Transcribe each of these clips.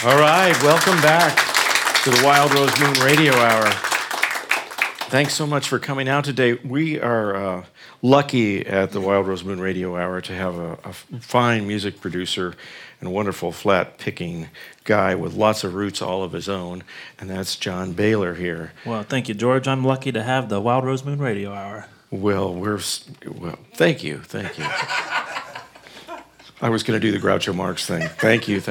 All right, welcome back to the Wild Rose Moon Radio Hour. Thanks so much for coming out today. We are lucky at the Wild Rose Moon Radio Hour to have a fine music producer and a wonderful flat-picking guy with lots of roots all of his own, and that's John Baylor here. Well, thank you, George. I'm lucky to have the Wild Rose Moon Radio Hour. Well, thank you. I was going to do the Groucho Marx thing. Thank you.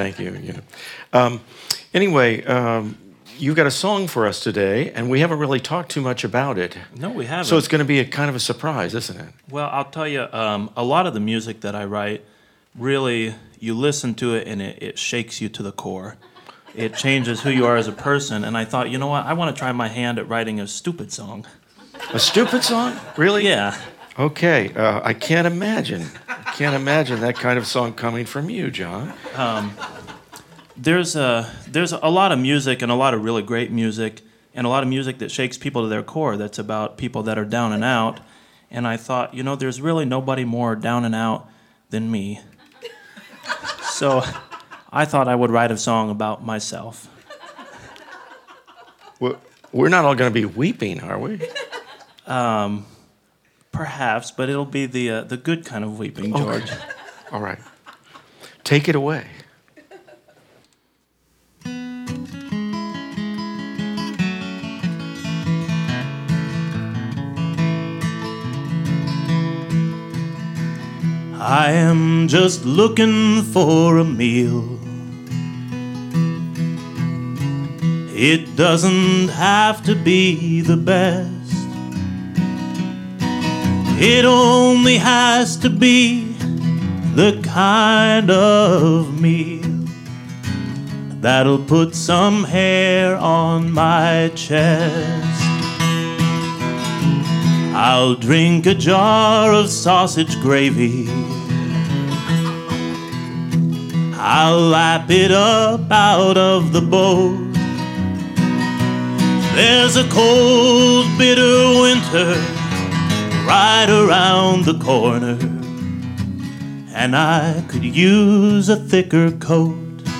Anyway, you've got a song for us today, and we haven't really talked too much about it. No, we haven't. So it's going to be a kind of a surprise, isn't it? Well, I'll tell you, a lot of the music that I write, really, you listen to it and it shakes you to the core. It changes who you are as a person, and I thought, you know what, I want to try my hand at writing a stupid song. A stupid song? Really? Yeah. Okay, I can't imagine that kind of song coming from you, John. There's a lot of music and a lot of really great music and a lot of music that shakes people to their core that's about people that are down and out. And I thought, you know, there's really nobody more down and out than me. So I thought I would write a song about myself. Well, we're not all going to be weeping, are we? Perhaps, but it'll be the good kind of weeping, George. Okay. All right. Take it away. I am just looking for a meal. It doesn't have to be the best. It only has to be the kind of meal that'll put some hair on my chest. I'll drink a jar of sausage gravy. I'll lap it up out of the bowl. There's a cold, bitter winter right around the corner, and I could use a thicker coat.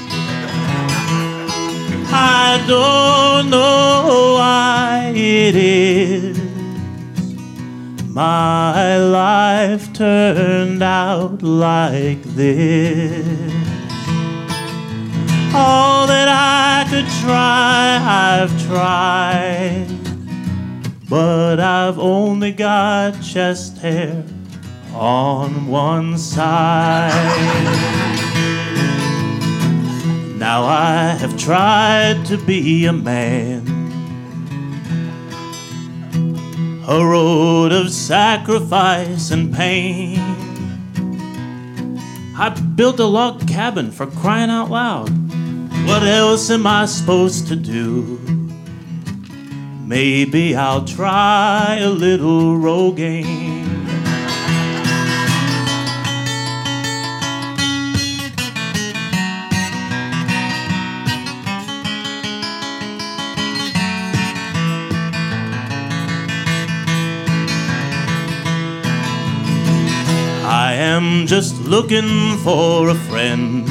I don't know why it is my life turned out like this. All that I could try, I've tried, but I've only got chest hair on one side. Now I have tried to be a man, a road of sacrifice and pain. I built a log cabin, for crying out loud. What else am I supposed to do? Maybe I'll try a little Rogaine. I am just looking for a friend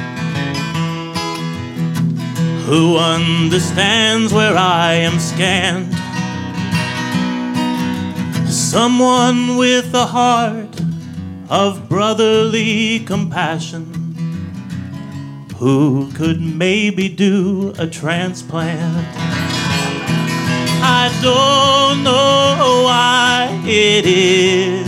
who understands where I am scant. Someone with a heart of brotherly compassion who could maybe do a transplant. I don't know why it is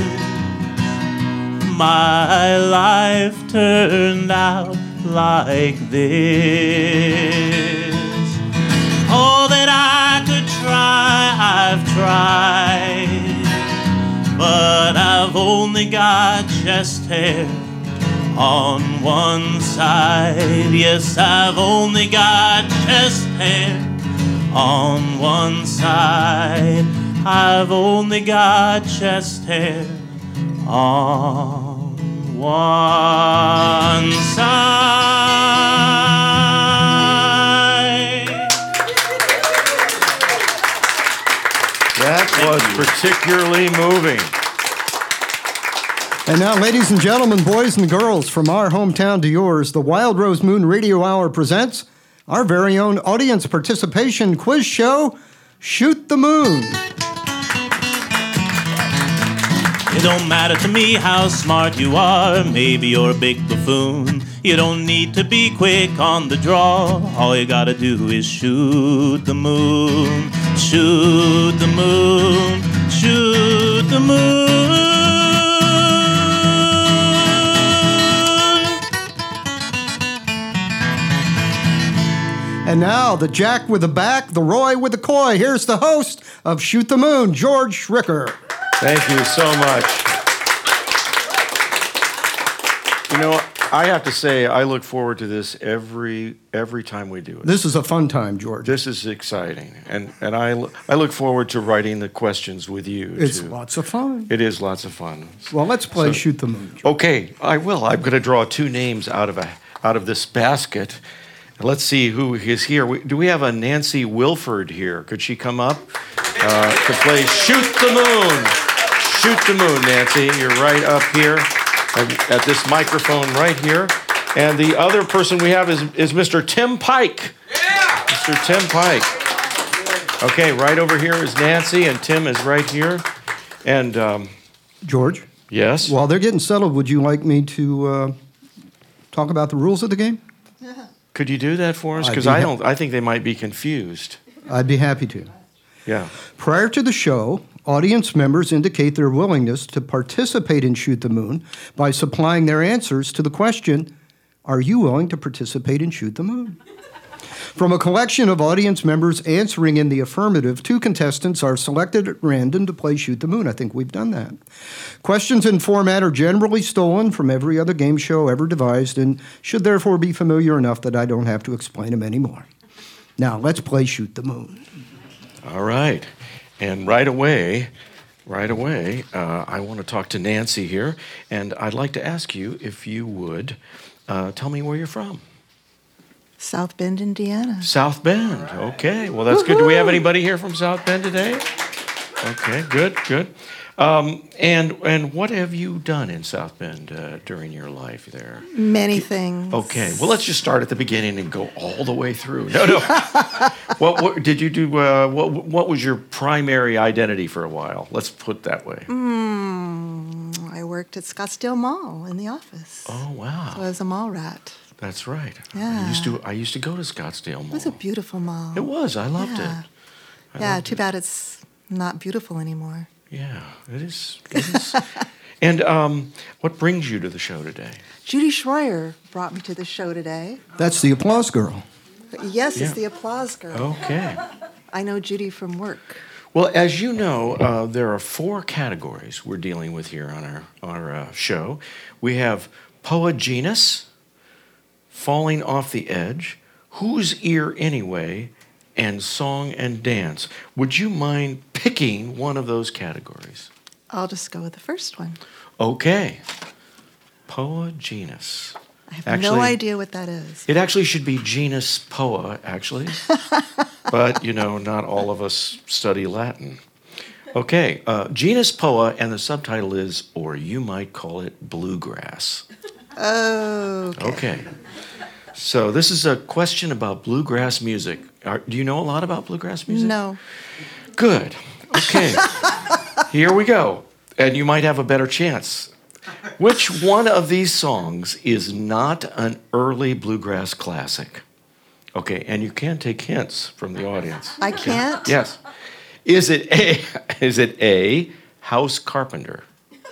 my life turned out like this. All that I could try, I've tried, but I've only got chest hair on one side. Yes, I've only got chest hair on one side. I've only got chest hair on one side. That was particularly moving. And now, ladies and gentlemen, boys and girls, from our hometown to yours, the Wild Rose Moon Radio Hour presents our very own audience participation quiz show, Shoot the Moon. It don't matter to me how smart you are, maybe you're a big buffoon. You don't need to be quick on the draw, all you gotta do is shoot the moon. Shoot the moon, shoot the moon. And now, the Jack with the back, the Roy with the coy. Here's the host of Shoot the Moon, George Schricker. Thank you so much. You know, I have to say, I look forward to this every time we do it. This is a fun time, George. This is exciting, and I look forward to writing the questions with you. It's too. lots of fun. It is lots of fun. Well, let's play Shoot the Moon, George. Okay, I will. I'm going to draw two names out of this basket. Let's see who is here. Do we have a Nancy Wilford here? Could she come up to play Shoot the Moon? Shoot the Moon, Nancy. You're right up here at this microphone right here. And the other person we have is Mr. Tim Pike. Yeah! Mr. Tim Pike. Okay, right over here is Nancy, and Tim is right here. And, George, yes? while they're getting settled, would you like me to talk about the rules of the game? Could you do that for us? I'd Because be I think they might be confused. I'd be happy to. Yeah. Prior to the show, audience members indicate their willingness to participate in Shoot the Moon by supplying their answers to the question, are you willing to participate in Shoot the Moon? From a collection of audience members answering in the affirmative, 2 contestants are selected at random to play Shoot the Moon. I think we've done that. Questions and format are generally stolen from every other game show ever devised and should therefore be familiar enough that I don't have to explain them anymore. Now, let's play Shoot the Moon. All right. And right away, I want to talk to Nancy here, and I'd like to ask you if you would tell me where you're from. South Bend, Indiana. South Bend. Okay. Well, that's good. Do we have anybody here from South Bend today? Okay. Good. And what have you done in South Bend during your life there? Many things. Okay. Well, let's just start at the beginning and go all the way through. No. What did you do? What was your primary identity for a while? Let's put it that way. I worked at Scottsdale Mall in the office. Oh, wow. So I was a mall rat. That's right. Yeah. I used to go to Scottsdale Mall. It was a beautiful mall. It was. I loved Yeah. it. Yeah, too bad it's not beautiful anymore. Yeah, it is. And what brings you to the show today? Judy Schroyer brought me to the show today. That's the applause girl. Yes, Yeah. it's the applause girl. Okay. I know Judy from work. Well, as you know, there are 4 categories we're dealing with here on our show. We have Poa Genus, Falling Off the Edge, Whose Ear Anyway, and Song and Dance. Would you mind picking one of those categories? I'll just go with the first one. Okay. Poa Genus. I have no idea what that is. It actually should be Genus Poa, actually. But, not all of us study Latin. Okay, Genus Poa, and the subtitle is, or you might call it, bluegrass. Oh, Okay. So this is a question about bluegrass music. Do you know a lot about bluegrass music? No. Good. Okay. Here we go. And you might have a better chance. Which one of these songs is not an early bluegrass classic? Okay, and you can take hints from the audience. I can't? Yes. Is it A, House Carpenter?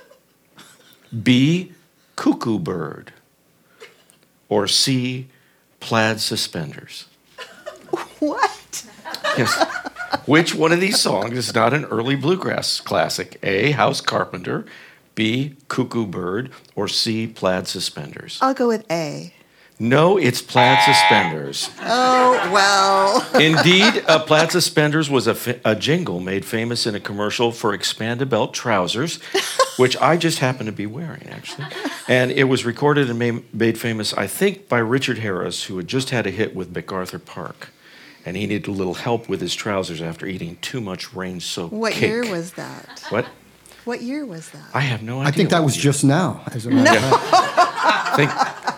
B, Cuckoo Bird? Or C, Plaid Suspenders? What? Yes. Which one of these songs is not an early bluegrass classic? A, House Carpenter, B, Cuckoo Bird, or C, Plaid Suspenders? I'll go with A. No, it's Plaid Suspenders. Oh, well. Indeed, Plaid Suspenders was a jingle made famous in a commercial for expanded belt trousers, which I just happen to be wearing, actually. And it was recorded and made famous, I think, by Richard Harris, who had just had a hit with MacArthur Park. And he needed a little help with his trousers after eating too much rain-soaked What cake. year was that? What? What year was that? I have no idea. I think that what was year. just now, as a matter of fact.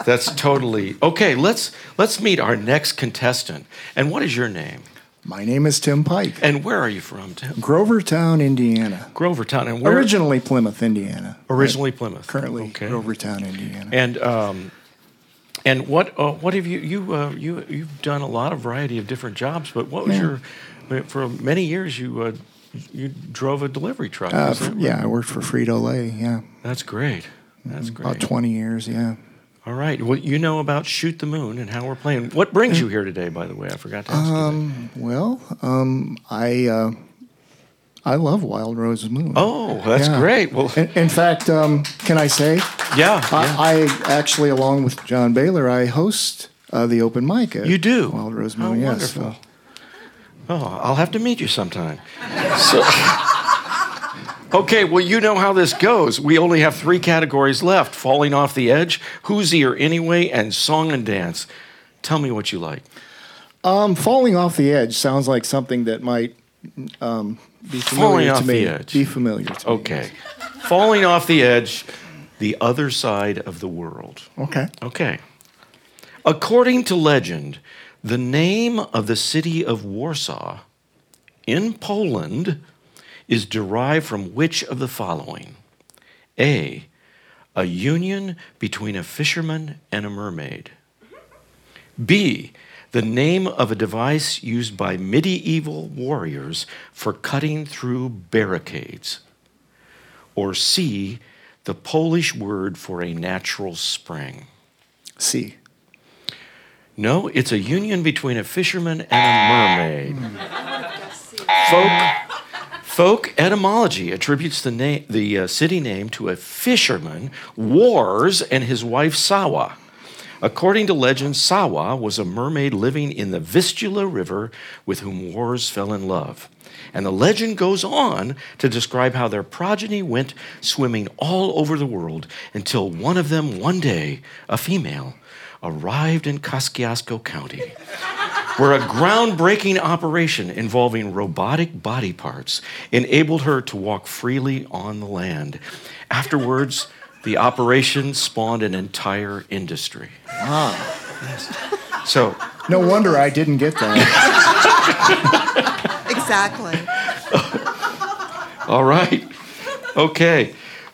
That's totally okay. Let's meet our next contestant. And what is your name? My name is Tim Pike. And where are you from, Tim? Grovertown, Indiana. Grovertown. And where? Originally Plymouth, Indiana. Originally Plymouth. Currently okay. Grovertown, Indiana. And what have you've done a lot of variety of different jobs, but what was for many years you drove a delivery truck. Is that right? Yeah, I worked for Frito-Lay, yeah. That's great. That's great. About 20 years, yeah. All right. Well, you know about Shoot the Moon and how we're playing. What brings you here today, by the way? I forgot to ask you that. I love Wild Rose Moon. Oh, that's great. Well, in fact, can I say? Yeah. I actually, along with John Baylor, I host the open mic at You do? Wild Rose Moon. How Yes. wonderful. Oh, I'll have to meet you sometime. So, okay, well, you know how this goes. We only have 3 categories left: Falling Off the Edge, Who's Here Anyway, and Song and Dance. Tell me what you like. Falling Off the Edge sounds like something that might be Falling familiar Off to me. the Edge. Be familiar to me. Okay. Falling Off the Edge, the other side of the world. Okay. Okay. According to legend, the name of the city of Warsaw in Poland is derived from which of the following? A union between a fisherman and a mermaid. B, the name of a device used by medieval warriors for cutting through barricades. Or C, the Polish word for a natural spring. C. No, it's a union between a fisherman and a mermaid. Folk etymology attributes the city name to a fisherman, Wars, and his wife Sawa. According to legend, Sawa was a mermaid living in the Vistula River with whom Wars fell in love. And the legend goes on to describe how their progeny went swimming all over the world until one of them, one day, a female, arrived in Kosciuszko County, where a groundbreaking operation involving robotic body parts enabled her to walk freely on the land. Afterwards, the operation spawned an entire industry. Wow. Yes. So, no wonder I didn't get that. Exactly. all right. Okay.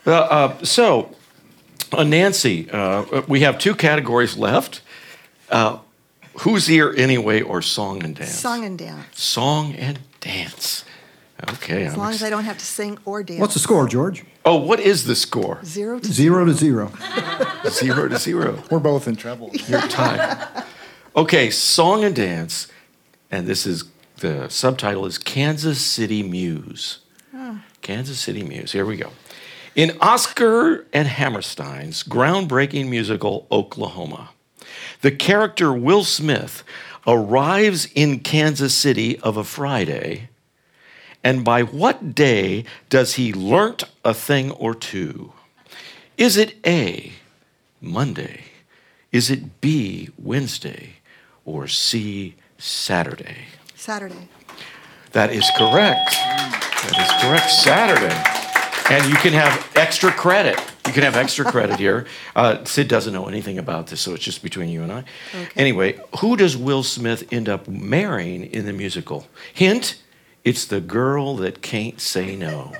Nancy, we have 2 categories left. Who's Here Anyway, or Song and Dance? Song and dance. Song and Dance. Okay. As long as I don't have to sing or dance. What's the score, George? Oh, what is the score? 0 to 0 to 0. 0 to 0. We're both in trouble. You're tied. Okay, Song and Dance, and this is the subtitle is Kansas City Muse. Kansas City Muse. Here we go. In Oscar and Hammerstein's groundbreaking musical Oklahoma, the character Will Smith arrives in Kansas City of a Friday, and by what day does he learnt a thing or two? Is it A, Monday? Is it B, Wednesday? Or C, Saturday? Saturday. That is correct. That is correct. Saturday. And you can have extra credit. You can have extra credit here. Sid doesn't know anything about this, so it's just between you and I. Okay. Anyway, who does Will Smith end up marrying in the musical? Hint, it's the girl that can't say no.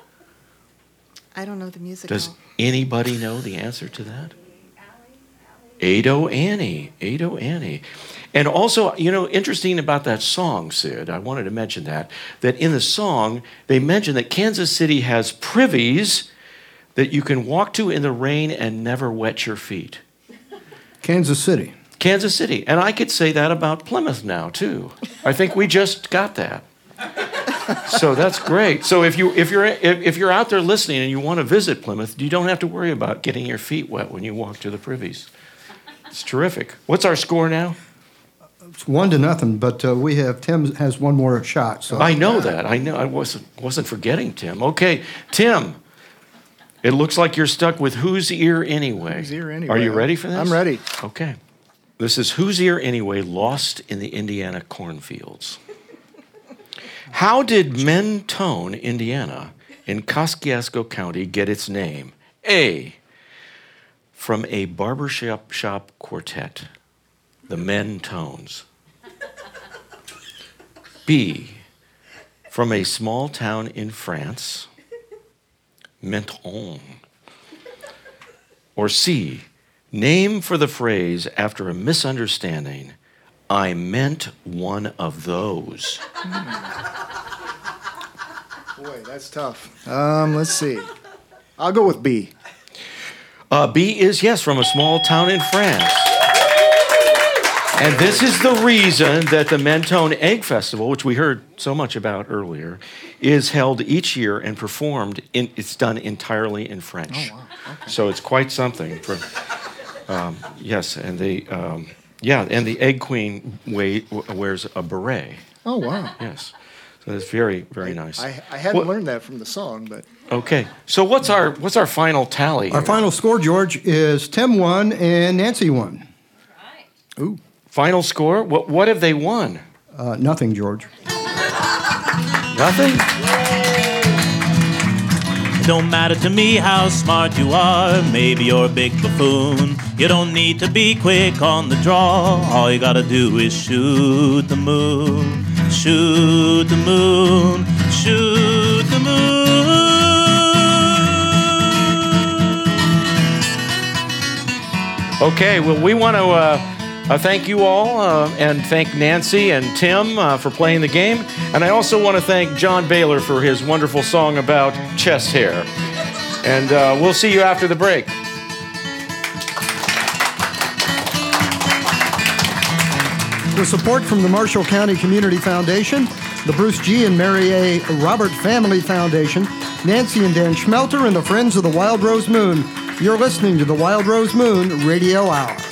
I don't know the musical. Does anybody know the answer to that? Ado Annie. Ado Annie. And also, interesting about that song, Sid, I wanted to mention that in the song, they mention that Kansas City has privies that you can walk to in the rain and never wet your feet. Kansas City. Kansas City. And I could say that about Plymouth now, too. I think we just got that. So that's great. So if you're out there listening and you want to visit Plymouth, you don't have to worry about getting your feet wet when you walk to the privies. It's terrific. What's our score now? It's 1-0, but we have Tim has one more shot. So I know that. I know. I wasn't forgetting Tim. Okay, Tim. It looks like you're stuck with Who's Ear Anyway. Who's Ear Anyway? Are you ready for this? I'm ready. Okay. This is Who's Ear Anyway, Lost in the Indiana Cornfields. How did Mentone, Indiana, in Kosciuszko County get its name? A, from a barbershop quartet, the Mentones. B, from a small town in France, Menton. Or C, name for the phrase after a misunderstanding, I meant one of those. Boy, that's tough. Let's see. I'll go with B. B is, yes, from a small town in France. And this is the reason that the Mentone Egg Festival, which we heard so much about earlier, is held each year and performed. It's done entirely in French. Oh, wow. Okay. So it's quite something. Yes, and and the Egg Queen wears a beret. Oh, wow. Yes, so it's very, very nice. I hadn't learned that from the song, but... Okay, so what's our final tally? Our final score, George, is Tim 1 and Nancy 1. Right. Ooh. Final score? What have they won? Nothing, George. Nothing? Don't matter to me how smart you are, maybe you're a big buffoon. You don't need to be quick on the draw, all you gotta do is shoot the moon. Shoot the moon, shoot the moon. Okay, well, we want to thank you all and thank Nancy and Tim for playing the game. And I also want to thank John Baylor for his wonderful song about chest hair. And we'll see you after the break. With support from the Marshall County Community Foundation, the Bruce G. and Mary A. Robert Family Foundation, Nancy and Dan Schmelter, and the Friends of the Wild Rose Moon, you're listening to the Wild Rose Moon Radio Hour.